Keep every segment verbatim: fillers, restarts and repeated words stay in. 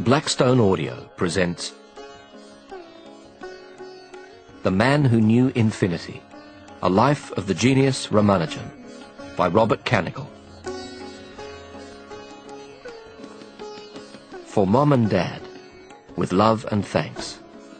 Blackstone Audio presents The Man Who Knew Infinity, A Life of the Genius Ramanujan, by Robert Canigal. For Mom and Dad, with love and thanks.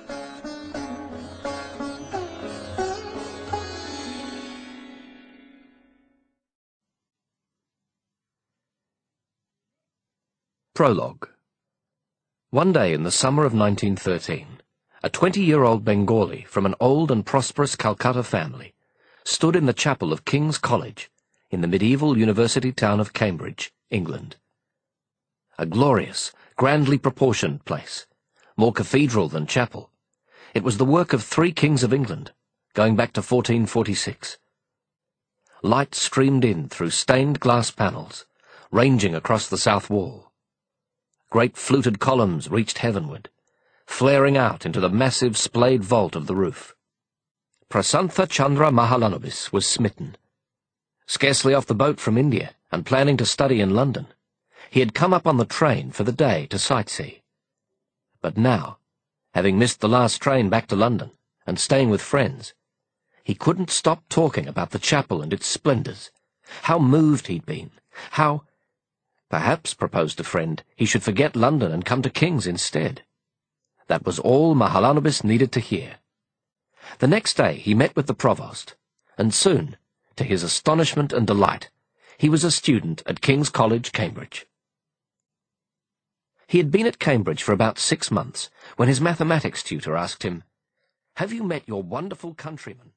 Prologue. One day in the summer of nineteen thirteen, a twenty-year-old Bengali from an old and prosperous Calcutta family stood in the chapel of King's College in the medieval university town of Cambridge, England. A glorious, grandly proportioned place, more cathedral than chapel. It was the work of three kings of England, going back to fourteen forty-six. Light streamed in through stained glass panels, ranging across the south wall. Great fluted columns reached heavenward, flaring out into the massive splayed vault of the roof. Prasantha Chandra Mahalanobis was smitten. Scarcely off the boat from India and planning to study in London, he had come up on the train for the day to sightsee. But now, having missed the last train back to London and staying with friends, he couldn't stop talking about the chapel and its splendours. How moved he'd been, how... Perhaps, proposed a friend, he should forget London and come to King's instead. That was all Mahalanobis needed to hear. The next day he met with the provost, and soon, to his astonishment and delight, he was a student at King's College, Cambridge. He had been at Cambridge for about six months when his mathematics tutor asked him, "Have you met your wonderful countryman,